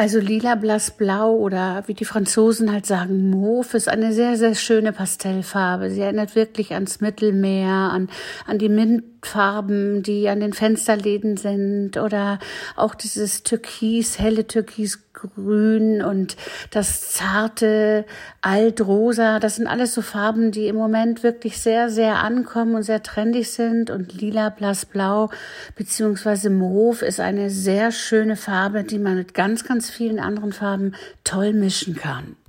Also lila, blass, blau oder wie die Franzosen halt sagen, Mauve ist eine sehr, sehr schöne Pastellfarbe. Sie erinnert wirklich ans Mittelmeer, an die Mintfarben, die an den Fensterläden sind oder auch dieses Türkis, helle Türkisgrün und das zarte Altrosa. Das sind alles so Farben, die im Moment wirklich sehr, sehr ankommen und sehr trendig sind. Und lila, blass, blau beziehungsweise Mauve ist eine sehr schöne Farbe, die man mit ganz, ganz vielen anderen Farben toll mischen kann.